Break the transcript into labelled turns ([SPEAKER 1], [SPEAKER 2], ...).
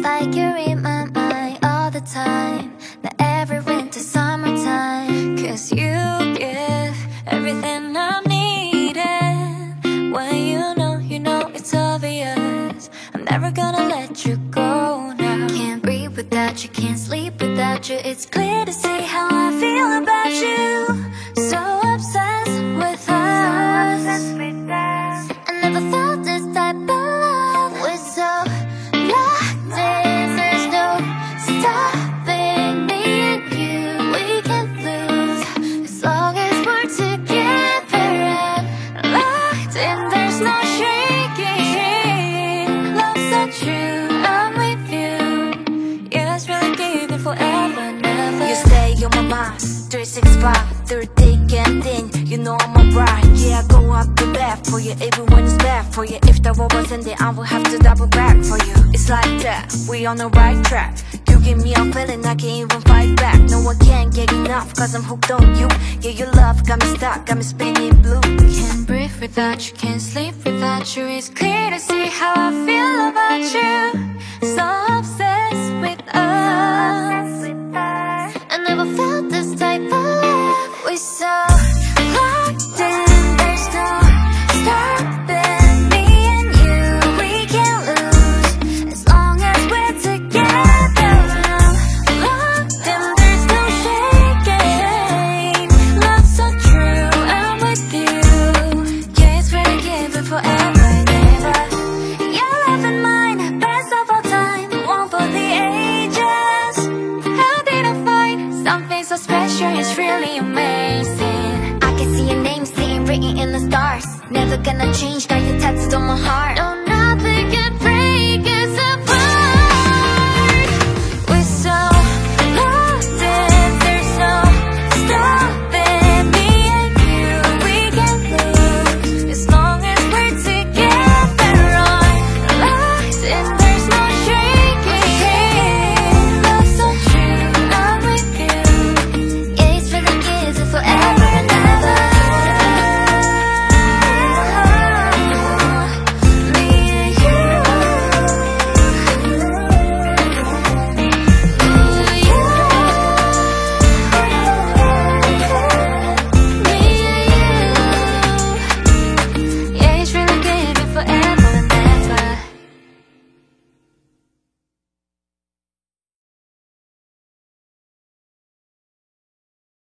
[SPEAKER 1] like you're in my mind all the time. Not every winter, summertime. Cause you give everything I'm needing. When you know it's obvious. I'm never gonna let you go now. Can't breathe without you, can't sleep without you. It's clear to see how I feel about you. So obsessed with us. I never felt this type of love. We're so locked in, there's no stopping me and you. We can't lose as long as we're together. I'm locked in, there's no shaking. Love's so true, I'm with you. Yeah, it's really giving forever, never.
[SPEAKER 2] You stay on my mind, 365, through thick and thin. You know I'm a bride. Yeah, I go up the bat for you, even when it's bad for you. If the war was ending, I will have to double back for you. It's like that, we on the right track. You give me a feeling I can't even fight back. No, I can't get enough, cause I'm hooked on you. Yeah, your love got me stuck, got me spinning blue.
[SPEAKER 1] Can't breathe without you, can't sleep without you. It's clear to see how I feel about you. So obsessed with us. I never felt this type of love. We're so locked in, there's no stopping me and you. We can't lose as long as we're together. I'm locked in, there's no shaking. Love's so true, I'm with you. Yeah, it's really giving forever and ever. Your love and mine, best of all time, one for the ages. How did I find something so special? It's really amazing. I can see your name sitting written in the stars. Never gonna change,